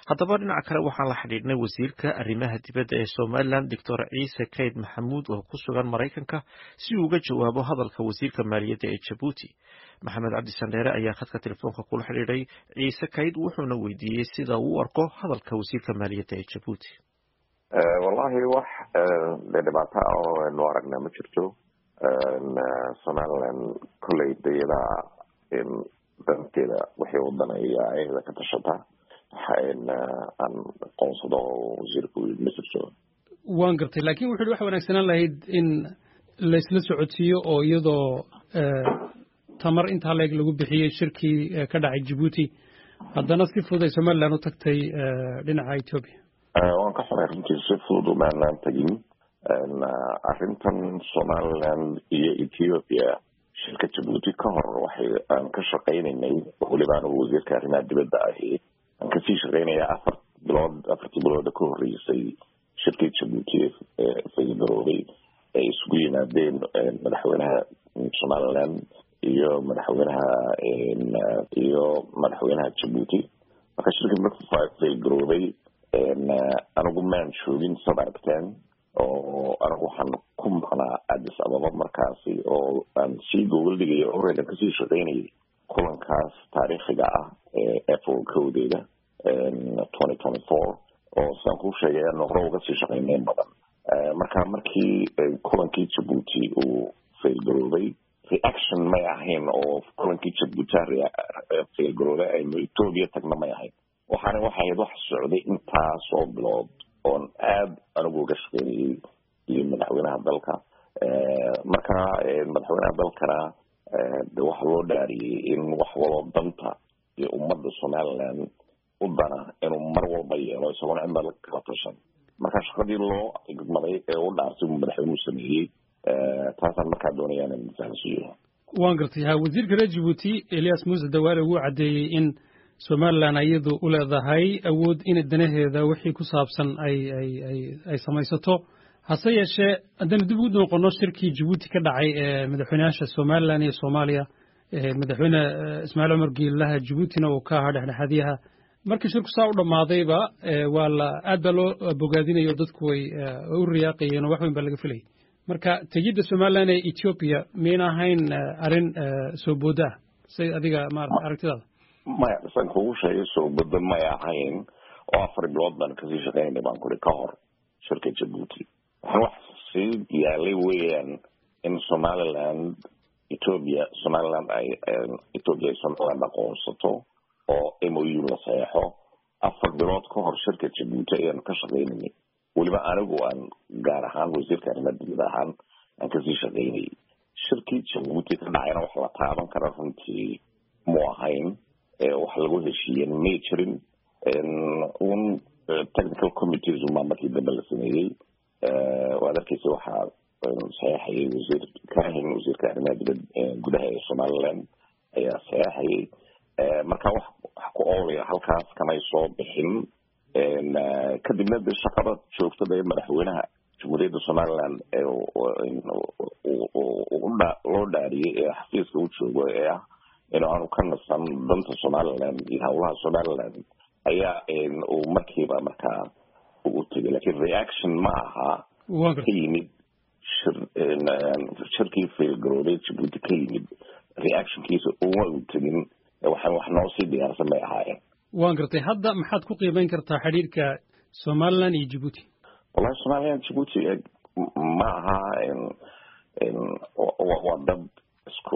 haddaba dhinaca kale waxaan la xidhiidhnay wasiirka arrimaha dibadda ee Somaliland Dr. Ciise Kayd Maxamuud oo ku sugan Maraykanka si uu uga jawaabo hadalka wasiirka maaliyadda ee Djibouti. Maxamed Cabdi Sandheere ayaa khadka telefoonka kula xidhiidhay Ciise Kayd wuxuuna weydiiyey sida uu u arko hadalka wasiirka maaliyadda ee Djibouti. Wallahi wax dhibaato ah oo aynu aragnaa ma jirto. Somaliland kolley iyada danteeda waxay wadanaya ayada ka tashata aan qoonsado wasiirku ma jirto. waan gartay laakiin wuxuu wax wanaagsanaan lahayd in la isla socodsiiyo oo iyadoo tamar inta leeg lagu bixiyay shirkii ka dhacay Djibouti haddana si fudud ay Somaliland u tagtay dhinaca Ethiopia. waan ka xumay runtii si fudud maanan tagin arrintan Somaliland iyo Ethiopia shirka Djibouti ka hor waxay aan ka shaqaynaynay waliba wasiirka arrimaha dibadda ahi aan ka sii shaqaynaya afartii bilood ka horreysay shirkii Djibouti faydaroobay ay isugu yimaadeen madaxweynaha Somaliland iyo madaxweynaha Djibouti marka shirkii markuu faydaroobay anigu maan joogin sabartan oo anigu waxaan ku maqnaa Addis Ababa markaasi oo aan sii gogoldhigay oo reedan kasii shaqaynayay kulankaas taariikhiga ah ee FOCOdeeda 2024 oo saan ku sheegay aan hore uga sii shaqaynay badan markii kulankii Djibouti uu failgaroobay reaction may ahayn oo kulankii Djibouti failgaroobay ay Ethiopia tagna may ahayn waxaana waxay wax socday intaas oo bilood oon aad anigu uga shaqeynayay iyo madaxweynaha dalka marka madaxweynaha dalkana waxa loo dhaariyay in wax walba danta iyo ummadda Somaliland u dana inuu mar walba yeelo isagoo inta la kala tashan marka shaqadii loo igmaday ee u dhaartay madaxweynuhu sameeyay taasaan markaa doonayaan in fahamsiiyo. waan gartay wasiirka reer Djibouti Elias Muuse Dawaale uu cadeeyay in Somaliland ayadu u leedahay awood in danaheeda wixii ku saabsan ay samaysato hase yeeshee haddana dib ugu noqono shirkii Djibouti ka dhacay ee madaxweynaha Somaliland iyo Soomaaliya madaxweyne Ismaaciil Cumar Geelaha Djiboutina uu ka ahaa dhexdhexaadiyaha markii shirku saa u dhamaaday waa la aad baa loo bogaadinayo dadku way u riyaaqayeen wax weyn baa laga filayay marka tegidda Somaliland ee Ethiopia miyayna ahayn arrin soo booda say adiga maaragtay aragtidaada maya san kugu sheegay soo booda may ahayn oo afar bilood baan kasii shaqaynay baan kuli ka hor shirka Djibouti waxaan wax sii yaalay weeyaan in Somaliland Ethiopia Somaliland aqoonsato oo MOU la saxeexo afar bilood ka hor shirka Djibouti ayaan ka shaqaynay waliba anigu aan gaar ahaan wasiirka arrimaha dibadda ahaan aan kasii shaqaynay shirkii Djibouti ka dhacayna wax la taaban kara runtii mu ahayn wax lagu heshiiyey ma jirin technical committees uma markii dambe la sameeyey waa darkiisa waxaa saxeexayay wasiirka arrimaha dibadda gudaha ee Somaliland ayaa saxeexayay marka wax ku oolaya halkaas kamay soo bixin kadibna shaqada joogtada ee madaxweynaha Jamhuuriyadda Somaliland loo dhaariyay ee xafiiska u joogo ee ah inuu ka nasan danta Somaliland iyo hawlaha Somaliland ayaa uu markiiba markaa ugu tegay laakiin reaction ma aha ka yimid shirkii failgaroobay Djibouti ka yimid reactionkiisa uma u tegin waxaan wax noo sii diyaarsan may ahaayeen. waan gartay hadda maxaad ku qiimeyn kartaa xiriirka Somaliland iyo Djibouti? wallahi Somaliland Djibouti ma aha waa dad isku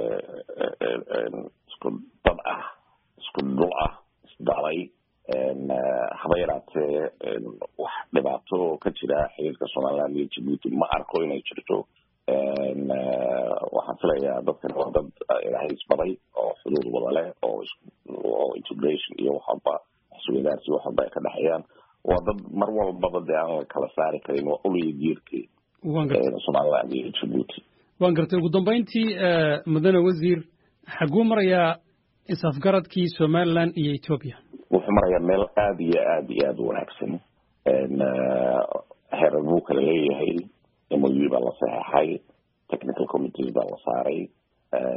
dad ah isku dhul ah isdalay haba yaraatee wax dhibaato ka jira xiriirka Somaliland iyo Djibouti ma arko inay jirto waxaan filayaa dadkan waa dad ilaahay isbaday oo xuduud wada leh oo integration iyo waxba isweydaarsi waxba ay ka dhaxayaan waa dad mar walbaba dee aan la kala saari karin waa uliya jiirkii Somaliland iyo Djibouti. waan gartay ugu dambeyntii mudane wasiir xaguu marayaa isafgaradkii Somaliland iyo Ethiopia? wuxuu marayaa meel aad iyo aad u wanaagsan heerar buu kala leeyahay MOU baa la saxeexay technical committees baa la saaray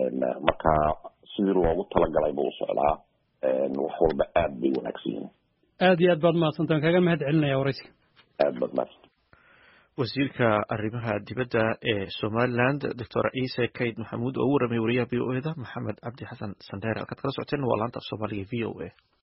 marka sidii loogu talagalay buu socdaa wax walba aad bay wanaagsan yihiin. aad iyo aad baad mahadsantaan kaga mahad celinaya waraysiga aad baad mahadsan wasiirka arrimaha dibadda ee Somaliland Dr. Ciise Kayd Maxamuud oo u waramay wariyaha VOA-da Maxamed Cabdi Xasan Sandheere halkaad kala socoteen waa laanta af Soomaaliga VOA